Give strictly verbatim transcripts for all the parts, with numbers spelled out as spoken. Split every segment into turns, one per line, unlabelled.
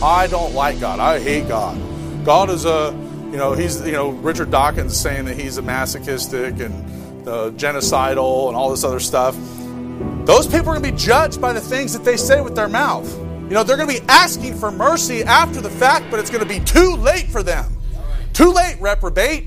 I don't like God. I hate God. God is a, you know, he's, you know, Richard Dawkins is saying that he's a masochistic and uh, genocidal and all this other stuff. Those people are going to be judged by the things that they say with their mouth. You know, they're going to be asking for mercy after the fact, but it's going to be too late for them. Too late, reprobate.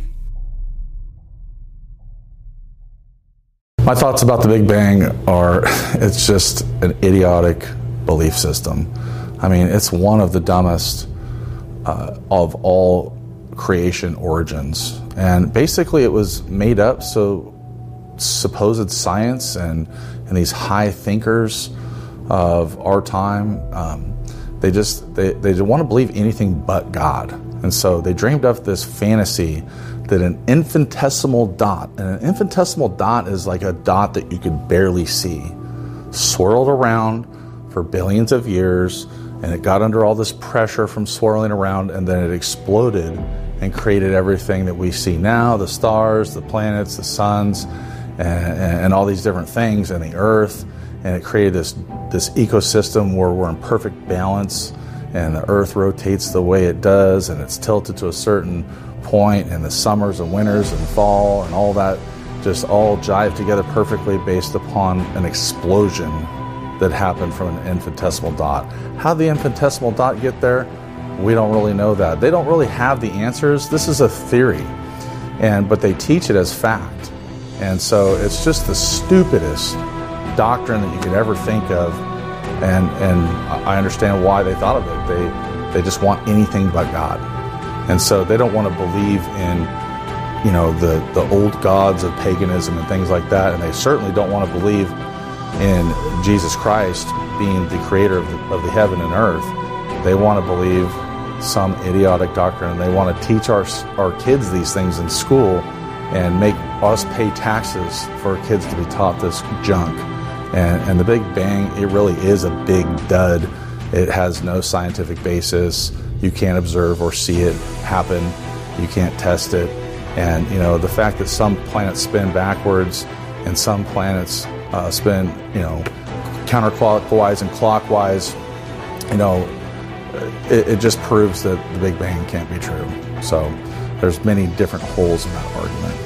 My thoughts about the Big Bang are, it's just an idiotic belief system. I mean, it's one of the dumbest uh, of all creation origins. And basically it was made up so supposed science and, and these high thinkers of our time, um, they just, they, they didn't want to believe anything but God. And so they dreamed up this fantasy that an infinitesimal dot, and an infinitesimal dot is like a dot that you could barely see, swirled around for billions of years, and it got under all this pressure from swirling around, and then it exploded and created everything that we see now, the stars, the planets, the suns, and, and all these different things, and the earth, and it created this, this ecosystem where we're in perfect balance, and the earth rotates the way it does, and it's tilted to a certain point, and the summers and winters and fall and all that just all jive together perfectly based upon an explosion that happened from an infinitesimal dot. How did the infinitesimal dot get there? We don't really know that. They don't really have the answers. This is a theory, and but they teach it as fact. And so it's just the stupidest doctrine that you could ever think of, and and I understand why they thought of it. They they just want anything but God. And so they don't want to believe in, you know, the, the old gods of paganism and things like that. And they certainly don't want to believe in Jesus Christ being the creator of the, of the heaven and earth. They want to believe some idiotic doctrine, and they want to teach our, our kids these things in school and make us pay taxes for kids to be taught this junk. And, and the Big Bang, it really is a big dud. It has no scientific basis. You can't observe or see it happen. You can't test it. And, you know, the fact that some planets spin backwards and some planets uh, spin, you know, counterclockwise and clockwise, you know, it, it just proves that the Big Bang can't be true. So there's many different holes in that argument.